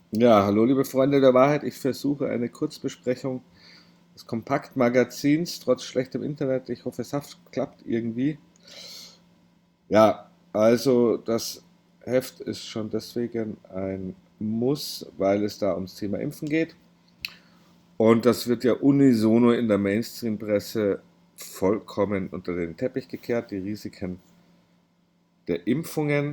Ja, hallo liebe Freunde der Wahrheit. Ich versuche eine Kurzbesprechung des Kompaktmagazins trotz schlechtem Internet. Ich hoffe, klappt irgendwie. Ja, also das Heft ist schon deswegen ein Muss, weil es da ums Thema Impfen geht. Und das wird ja unisono in der Mainstream-Presse vollkommen unter den Teppich gekehrt, die Risiken der Impfungen.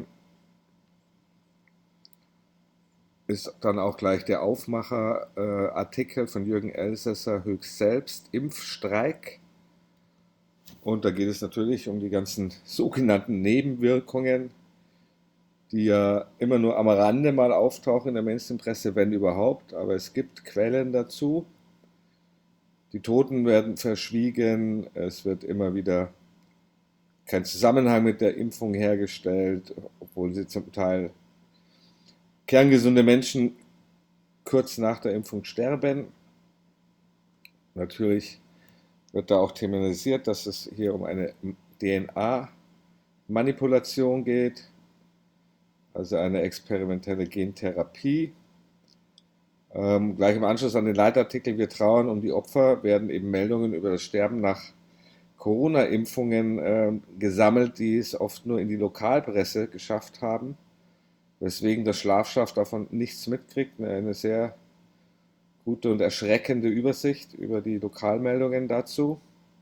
Ist dann auch gleich der Aufmacher, Artikel von Jürgen Elsässer höchst selbst, Impfstreik. Und da geht es natürlich um die ganzen sogenannten Nebenwirkungen, die ja immer nur am Rande mal auftauchen in der Mainstream-Presse, wenn überhaupt. Aber es gibt Quellen dazu. Die Toten werden verschwiegen. Es wird immer wieder kein Zusammenhang mit der Impfung hergestellt, obwohl sie zum Teil kerngesunde Menschen kurz nach der Impfung sterben. Natürlich wird da auch thematisiert, dass es hier um eine DNA-Manipulation geht, also eine experimentelle Gentherapie. Gleich im Anschluss an den Leitartikel Wir trauern um die Opfer werden eben Meldungen über das Sterben nach Corona-Impfungen gesammelt, die es oft nur in die Lokalpresse geschafft haben, weswegen das Schlafschaff davon nichts mitkriegt. Eine sehr gute und erschreckende Übersicht über die Lokalmeldungen dazu.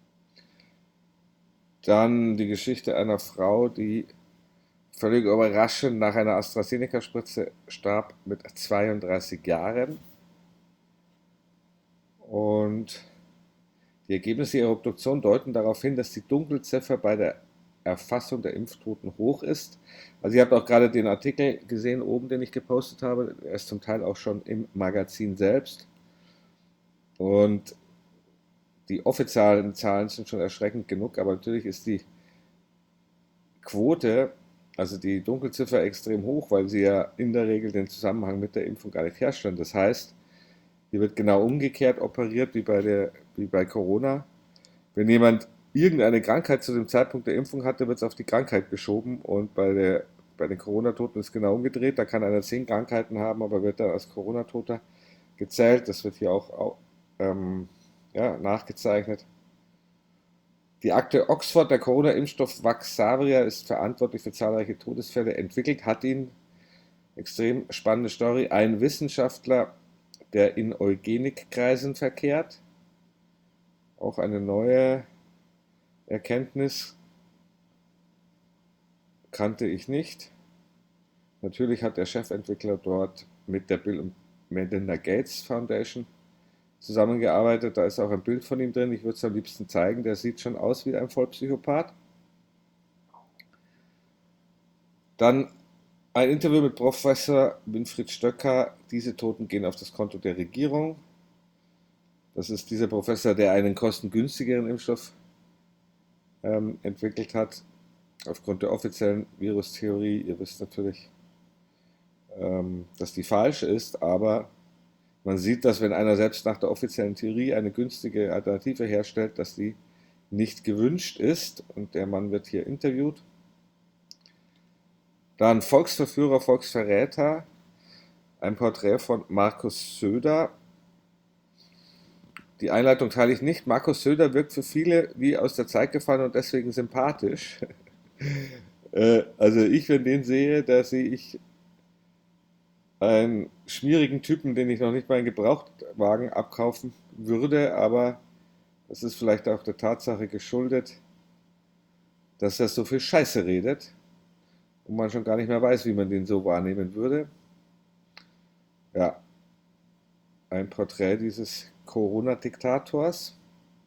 Dann die Geschichte einer Frau, die völlig überraschend nach einer AstraZeneca-Spritze starb mit 32 Jahren. Und die Ergebnisse ihrer Obduktion deuten darauf hin, dass die Dunkelziffer bei der Erfassung der Impftoten hoch ist. Also ihr habt auch gerade den Artikel gesehen oben, den ich gepostet habe. Er ist zum Teil auch schon im Magazin selbst. Und die offiziellen Zahlen sind schon erschreckend genug, aber natürlich ist die Quote, also die Dunkelziffer, extrem hoch, weil sie ja in der Regel den Zusammenhang mit der Impfung gar nicht herstellen. Das heißt, hier wird genau umgekehrt operiert wie bei Corona. Wenn jemand irgendeine Krankheit zu dem Zeitpunkt der Impfung hatte, wird es auf die Krankheit geschoben und bei den Corona-Toten ist es genau umgedreht. Da kann einer 10 Krankheiten haben, aber wird dann als Corona-Toter gezählt. Das wird hier auch ja, nachgezeichnet. Die Akte Oxford, der Corona-Impfstoff Vaxzavria ist verantwortlich für zahlreiche Todesfälle. Entwickelt hat ihn, extrem spannende Story, ein Wissenschaftler, der in Eugenikkreisen verkehrt. Auch eine neue Erkenntnis, kannte ich nicht. Natürlich hat der Chefentwickler dort mit der Bill und Melinda Gates Foundation zusammengearbeitet. Da ist auch ein Bild von ihm drin. Ich würde es am liebsten zeigen. Der sieht schon aus wie ein Vollpsychopath. Dann ein Interview mit Professor Winfried Stöcker. Diese Toten gehen auf das Konto der Regierung. Das ist dieser Professor, der einen kostengünstigeren Impfstoff entwickelt hat. Aufgrund der offiziellen Virustheorie. Ihr wisst natürlich, dass die falsch ist, aber man sieht, dass wenn einer selbst nach der offiziellen Theorie eine günstige Alternative herstellt, dass die nicht gewünscht ist. Und der Mann wird hier interviewt. Dann Volksverführer, Volksverräter, ein Porträt von Markus Söder. Die Einleitung teile ich nicht. Markus Söder wirkt für viele wie aus der Zeit gefallen und deswegen sympathisch. Also ich, wenn den sehe, da sehe ich einen schmierigen Typen, den ich noch nicht mal einen Gebrauchtwagen abkaufen würde, aber das ist vielleicht auch der Tatsache geschuldet, dass er so viel Scheiße redet und man schon gar nicht mehr weiß, wie man den so wahrnehmen würde. Ja, ein Porträt dieses Corona-Diktators.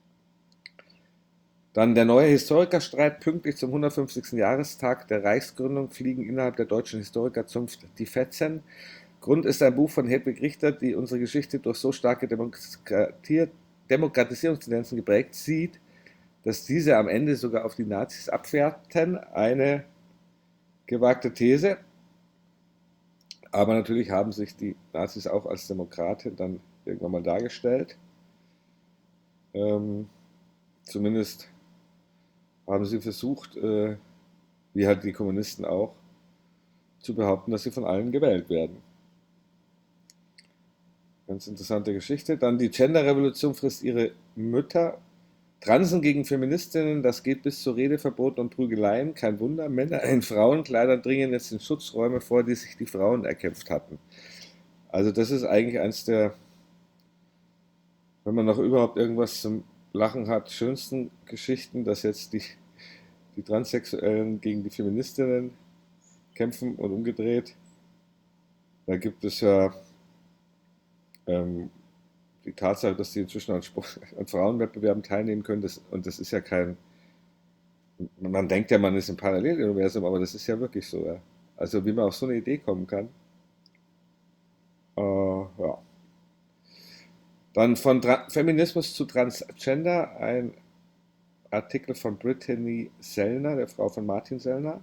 Dann der neue Historikerstreit. Pünktlich zum 150. Jahrestag der Reichsgründung fliegen innerhalb der deutschen Historikerzunft die Fetzen. Grund ist ein Buch von Hedwig Richter, die unsere Geschichte durch so starke Demokratisierungstendenzen geprägt sieht, dass diese am Ende sogar auf die Nazis abfährten. Eine gewagte These. Aber natürlich haben sich die Nazis auch als Demokraten dann irgendwann mal dargestellt. Ähm, Zumindest haben sie versucht, wie halt die Kommunisten auch, zu behaupten, dass sie von allen gewählt werden. Ganz interessante Geschichte. Dann die Gender-Revolution frisst ihre Mütter. Transen gegen Feministinnen, das geht bis zu Redeverboten und Prügeleien. Kein Wunder, Männer in Frauenkleidern dringen jetzt in Schutzräume vor, die sich die Frauen erkämpft hatten. Also das ist eigentlich eins der, wenn man noch überhaupt irgendwas zum Lachen hat, schönsten Geschichten, dass jetzt die Transsexuellen gegen die Feministinnen kämpfen und umgedreht. Da gibt es ja ähm, die Tatsache, dass die inzwischen an Frauenwettbewerben teilnehmen können, und das ist ja kein, man denkt ja, man ist im Paralleluniversum, aber das ist ja wirklich so. Ja. Also wie man auf so eine Idee kommen kann. Ja. Dann von Feminismus zu Transgender, ein Artikel von Brittany Sellner, der Frau von Martin Sellner.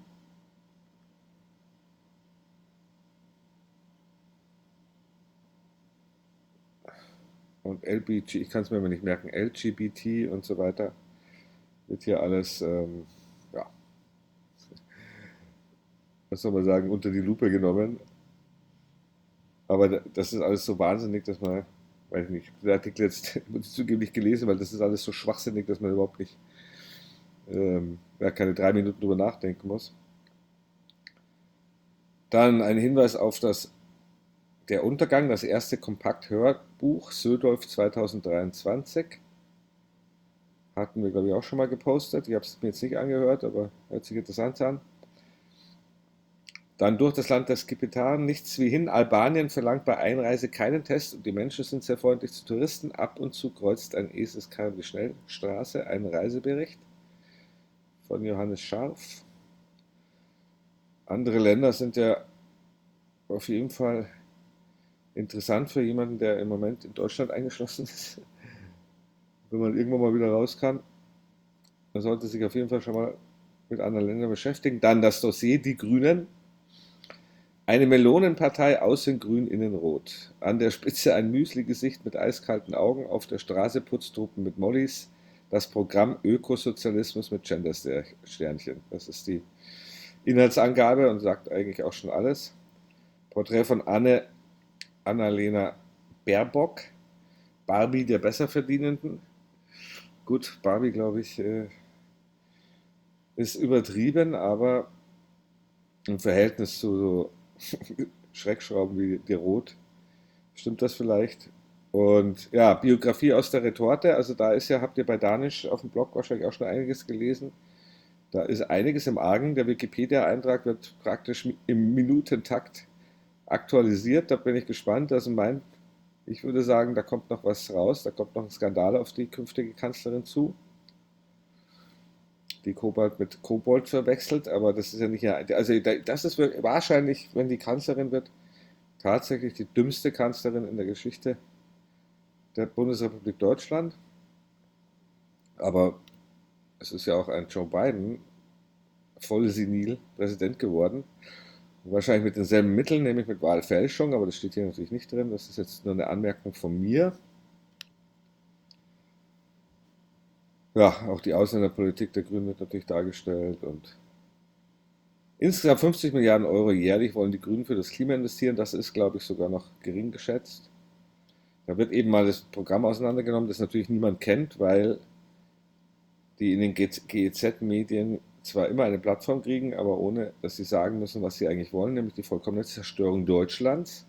Und LBG, ich kann es mir immer nicht merken, LGBT und so weiter, wird hier alles, ja, was soll man sagen, unter die Lupe genommen. Aber das ist alles so wahnsinnig, dass man, weiß ich nicht, den Artikel jetzt muss ich zugeben nicht gelesen, weil das ist alles so schwachsinnig, dass man überhaupt nicht, ja, keine 3 Minuten drüber nachdenken muss. Dann ein Hinweis auf Der Untergang, das erste Kompakt-Hörbuch, Södolf 2023. Hatten wir, glaube ich, auch schon mal gepostet. Ich habe es mir jetzt nicht angehört, aber hört sich interessant an. Dann durch das Land der Skipetaren, nichts wie hin. Albanien verlangt bei Einreise keinen Test und die Menschen sind sehr freundlich zu Touristen. Ab und zu kreuzt ein Eselskarren die Schnellstraße. Ein Reisebericht von Johannes Scharf. Andere Länder sind ja auf jeden Fall interessant für jemanden, der im Moment in Deutschland eingeschlossen ist. Wenn man irgendwann mal wieder raus kann, man sollte sich auf jeden Fall schon mal mit anderen Ländern beschäftigen. Dann das Dossier Die Grünen. Eine Melonenpartei, außen grün, innen rot. An der Spitze ein Müsli-Gesicht mit eiskalten Augen, auf der Straße Putztruppen mit Mollys. Das Programm Ökosozialismus mit Gender-Sternchen. Das ist die Inhaltsangabe und sagt eigentlich auch schon alles. Porträt von Annalena Baerbock. Barbie der Besserverdienenden. Gut, Barbie, glaube ich, ist übertrieben, aber im Verhältnis zu so Schreckschrauben wie die Rot stimmt das vielleicht. Und ja, Biografie aus der Retorte, also da ist ja, habt ihr bei Danisch auf dem Blog wahrscheinlich auch schon einiges gelesen. Da ist einiges im Argen. Der Wikipedia-Eintrag wird praktisch im Minutentakt aktualisiert. Da bin ich gespannt. Ich würde sagen, da kommt noch was raus. Da kommt noch ein Skandal auf die künftige Kanzlerin zu, die Kobalt mit Kobold verwechselt. Aber das ist ja nicht, also das ist wahrscheinlich, wenn die Kanzlerin wird, tatsächlich die dümmste Kanzlerin in der Geschichte der Bundesrepublik Deutschland. Aber es ist ja auch ein Joe Biden voll senil Präsident geworden. Wahrscheinlich mit denselben Mitteln, nämlich mit Wahlfälschung, aber das steht hier natürlich nicht drin. Das ist jetzt nur eine Anmerkung von mir. Ja, auch die Ausländerpolitik der Grünen wird natürlich dargestellt und insgesamt 50 Milliarden Euro jährlich wollen die Grünen für das Klima investieren. Das ist, glaube ich, sogar noch gering geschätzt. Da wird eben mal das Programm auseinandergenommen, das natürlich niemand kennt, weil die in den GEZ-Medien zwar immer eine Plattform kriegen, aber ohne, dass sie sagen müssen, was sie eigentlich wollen, nämlich die vollkommene Zerstörung Deutschlands.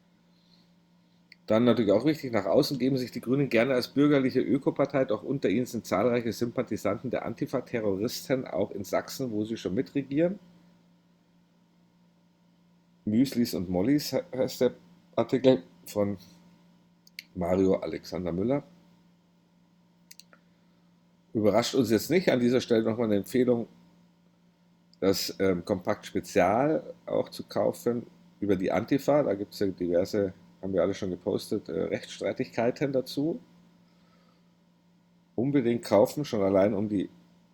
Dann natürlich auch wichtig, nach außen geben sich die Grünen gerne als bürgerliche Ökopartei, doch unter ihnen sind zahlreiche Sympathisanten der Antifa-Terroristen, auch in Sachsen, wo sie schon mitregieren. Müslis und Mollys heißt der Artikel von Mario Alexander Müller. Überrascht uns jetzt nicht. An dieser Stelle nochmal eine Empfehlung, das Kompakt Spezial auch zu kaufen über die Antifa. Da gibt es ja diverse, haben wir alle schon gepostet, Rechtsstreitigkeiten dazu. Unbedingt kaufen, schon allein um die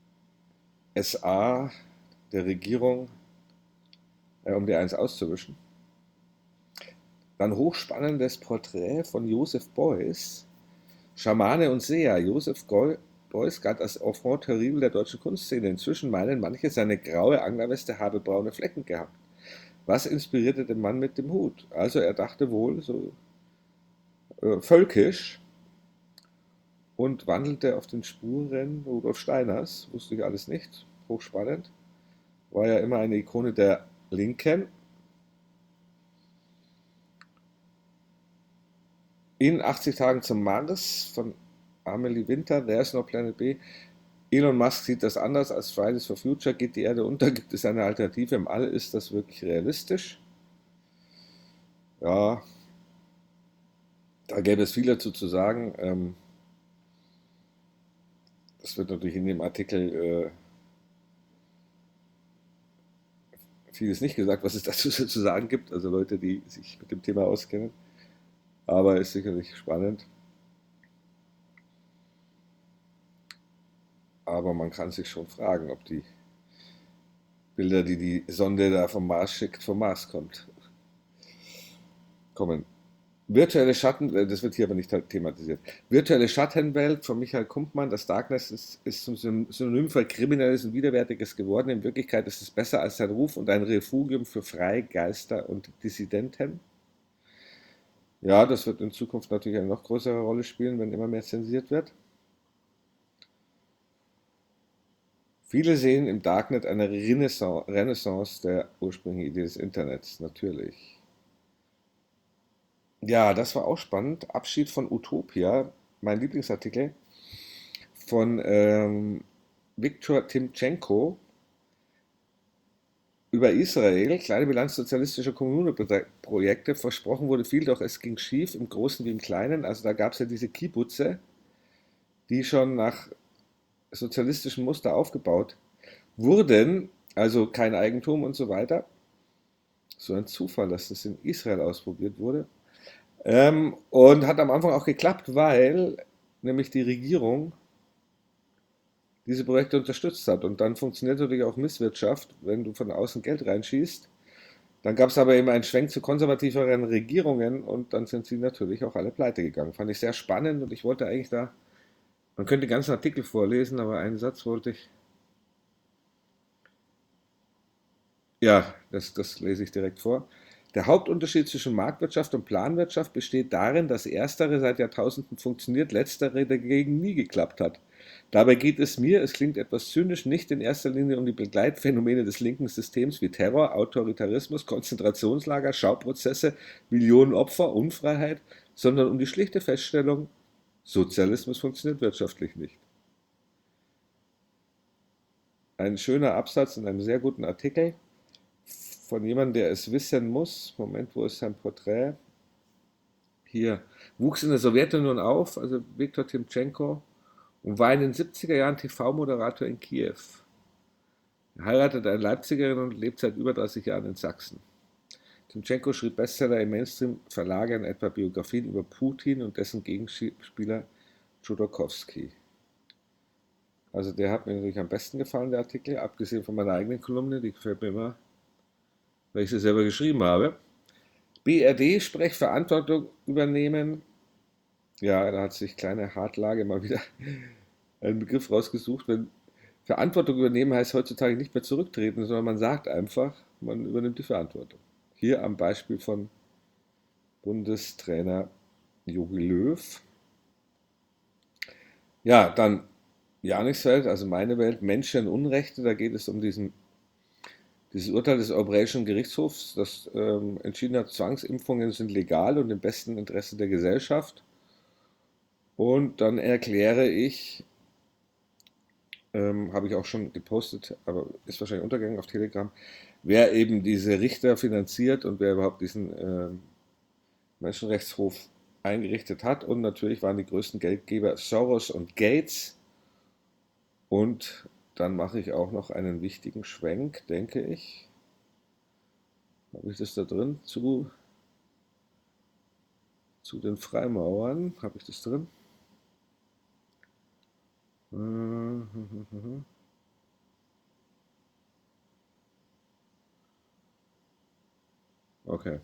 SA der Regierung, um die eins auszuwischen. Dann hochspannendes Porträt von Joseph Beuys, Schamane und Seher. Joseph Beuys galt als Enfant terrible der deutschen Kunstszene. Inzwischen meinen manche, seine graue Anglerweste habe braune Flecken gehabt. Was inspirierte den Mann mit dem Hut? Also er dachte wohl, so völkisch und wandelte auf den Spuren Rudolf Steiners. Wusste ich alles nicht. Hochspannend. War ja immer eine Ikone der Linken. In 80 Tagen zum Mars von Amelie Winter, There's no Planet B. Elon Musk sieht das anders als Fridays for Future. Geht die Erde unter? Gibt es eine Alternative im All? Ist das wirklich realistisch? Ja, da gäbe es viel dazu zu sagen. Das wird natürlich in dem Artikel vieles nicht gesagt, was es dazu zu sagen gibt. Also Leute, die sich mit dem Thema auskennen. Aber ist sicherlich spannend. Aber man kann sich schon fragen, ob die Bilder, die die Sonde da vom Mars schickt, vom Mars kommen. Virtuelle Schatten, das wird hier aber nicht thematisiert. Virtuelle Schattenwelt von Michael Kumpmann. Das Darkness ist zum Synonym für Kriminelles und Widerwärtiges geworden. In Wirklichkeit ist es besser als sein Ruf und ein Refugium für Freigeister und Dissidenten. Ja, das wird in Zukunft natürlich eine noch größere Rolle spielen, wenn immer mehr zensiert wird. Viele sehen im Darknet eine Renaissance der ursprünglichen Idee des Internets, natürlich. Ja, das war auch spannend. Abschied von Utopia, mein Lieblingsartikel von Viktor Timchenko über Israel, kleine Bilanz sozialistischer Kommunenprojekte. Versprochen wurde viel, doch es ging schief, im Großen wie im Kleinen. Also da gab es ja diese Kibbutze, die schon nach sozialistischem Muster aufgebaut wurden, also kein Eigentum und so weiter. So ein Zufall, dass das in Israel ausprobiert wurde. Und hat am Anfang auch geklappt, weil nämlich die Regierung diese Projekte unterstützt hat. Und dann funktioniert natürlich auch Misswirtschaft, wenn du von außen Geld reinschießt. Dann gab es aber eben einen Schwenk zu konservativeren Regierungen und dann sind sie natürlich auch alle pleite gegangen. Fand ich sehr spannend und ich wollte eigentlich da, man könnte den ganzen Artikel vorlesen, aber einen Satz wollte ich, ja, das lese ich direkt vor. Der Hauptunterschied zwischen Marktwirtschaft und Planwirtschaft besteht darin, dass erstere seit Jahrtausenden funktioniert, letztere dagegen nie geklappt hat. Dabei geht es mir, es klingt etwas zynisch, nicht in erster Linie um die Begleitphänomene des linken Systems wie Terror, Autoritarismus, Konzentrationslager, Schauprozesse, Millionen Opfer, Unfreiheit, sondern um die schlichte Feststellung, Sozialismus funktioniert wirtschaftlich nicht. Ein schöner Absatz in einem sehr guten Artikel von jemandem, der es wissen muss. Moment, wo ist sein Porträt? Hier. Wuchs in der Sowjetunion auf, also Viktor Timchenko, und war in den 70er Jahren TV-Moderator in Kiew. Er heiratete eine Leipzigerin und lebt seit über 30 Jahren in Sachsen. Timchenko schrieb Bestseller in Mainstream-Verlagen, etwa Biografien über Putin und dessen Gegenspieler Chodorkowski. Also der hat mir natürlich am besten gefallen, der Artikel, abgesehen von meiner eigenen Kolumne, die gefällt mir immer, weil ich sie selber geschrieben habe. BRD Sprechverantwortung übernehmen. Ja, da hat sich kleine Hartlage mal wieder einen Begriff rausgesucht. Wenn Verantwortung übernehmen heißt heutzutage nicht mehr zurücktreten, sondern man sagt einfach, man übernimmt die Verantwortung. Hier am Beispiel von Bundestrainer Jogi Löw. Ja, dann Janisfeld, also meine Welt, Menschenunrechte, da geht es um dieses Urteil des Europäischen Gerichtshofs, das entschieden hat, Zwangsimpfungen sind legal und im besten Interesse der Gesellschaft. Und dann erkläre ich, habe ich auch schon gepostet, aber ist wahrscheinlich untergegangen auf Telegram, wer eben diese Richter finanziert und wer überhaupt diesen Menschenrechtshof eingerichtet hat. Und natürlich waren die größten Geldgeber Soros und Gates. Und dann mache ich auch noch einen wichtigen Schwenk, denke ich. Habe ich das da drin? Zu den Freimaurern. Habe ich das drin? Okay.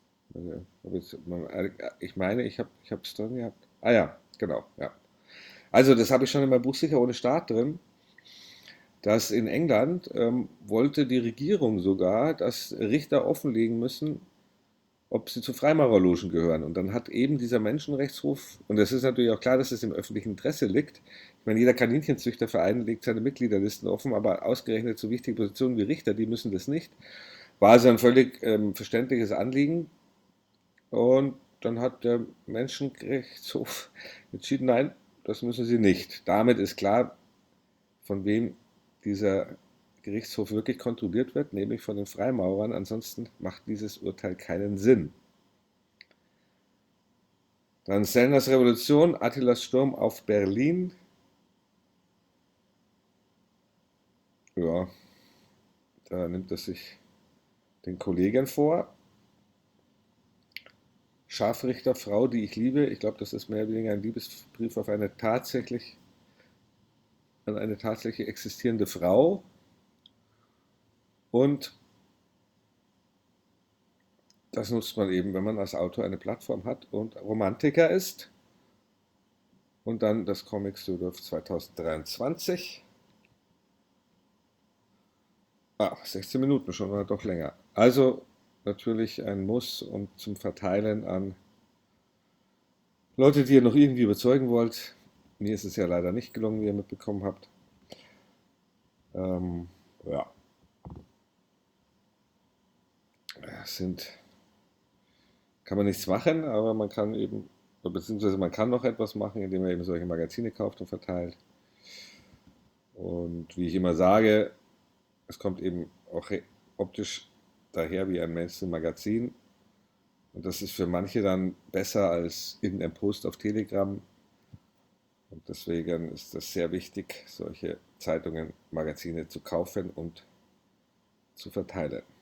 Ich meine, ich habe es drin gehabt. Ah ja, genau, ja. Also das habe ich schon in meinem Buch Sicher ohne Staat drin, dass in England wollte die Regierung sogar, dass Richter offenlegen müssen, ob sie zu Freimaurerlogen gehören. Und dann hat eben dieser Menschenrechtshof, und es ist natürlich auch klar, dass es im öffentlichen Interesse liegt. Ich meine, jeder Kaninchenzüchterverein legt seine Mitgliederlisten offen, aber ausgerechnet so wichtige Positionen wie Richter, die müssen das nicht. War also ein völlig verständliches Anliegen. Und dann hat der Menschenrechtshof entschieden, nein, das müssen sie nicht. Damit ist klar, von wem dieser Gerichtshof wirklich kontrolliert wird, nämlich von den Freimaurern. Ansonsten macht dieses Urteil keinen Sinn. Dann Sellners Revolution, Attilas Sturm auf Berlin. Ja, da nimmt er sich den Kollegen vor. Scharfrichterfrau, die ich liebe. Ich glaube, das ist mehr oder weniger ein Liebesbrief auf an eine tatsächlich existierende Frau. Und das nutzt man eben, wenn man als Autor eine Plattform hat und Romantiker ist. Und dann das Comic Studio 2023. 16 Minuten schon oder doch länger. Also natürlich ein Muss und zum Verteilen an Leute, die ihr noch irgendwie überzeugen wollt. Mir ist es ja leider nicht gelungen, wie ihr mitbekommen habt. Ähm, ja, sind, kann man nichts machen, aber man kann eben, beziehungsweise man kann noch etwas machen, indem man eben solche Magazine kauft und verteilt. Und wie ich immer sage, es kommt eben auch optisch daher wie ein Mainstream-Magazin. Und das ist für manche dann besser als irgendein Post auf Telegram. Und deswegen ist es sehr wichtig, solche Zeitungen, Magazine zu kaufen und zu verteilen.